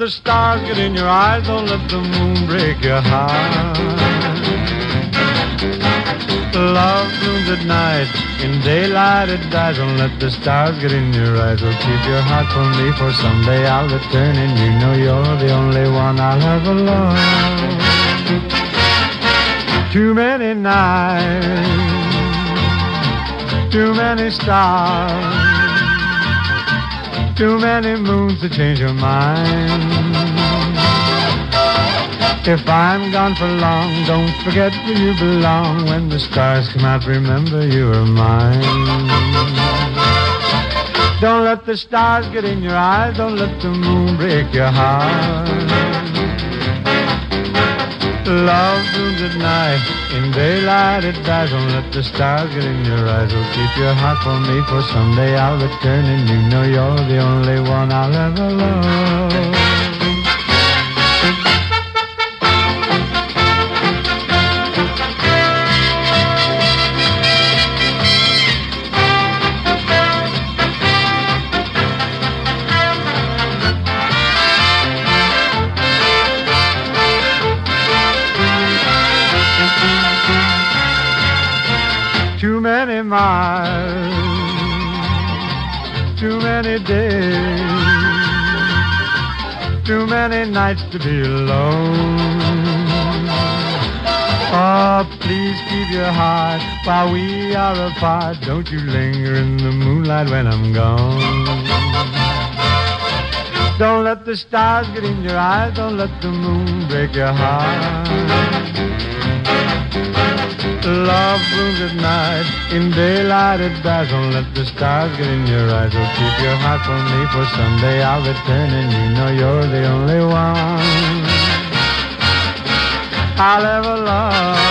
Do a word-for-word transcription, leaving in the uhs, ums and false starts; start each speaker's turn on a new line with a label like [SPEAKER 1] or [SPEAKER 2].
[SPEAKER 1] the stars get in your eyes. Don't let the moon break your heart. Love blooms at night. In daylight it dies. Don't let the stars get in your eyes. Oh, keep your heart for me, for someday I'll return, and you know you're the only one I'll ever love. Too many nights, too many stars, too many moons to change your mind. If I'm gone for long, don't forget where you belong. When the stars come out, remember you are mine. Don't let the stars get in your eyes. Don't let the moon break your heart. Love blooms at night. In daylight it dies. Don't let the stars get in your eyes. Oh, keep your heart for me, for someday I'll return, and you know you're the only one I'll ever love. Too many miles, too many days, too many nights to be alone. Oh, please keep your heart while we are apart. Don't you linger in the moonlight when I'm gone. Don't let the stars get in your eyes. Don't let the moon break your heart. Love blooms at night. In daylight it dies. Don't let the stars get in your eyes. Oh, keep your heart for me, for someday I'll return, and you know you're the only one I'll ever love.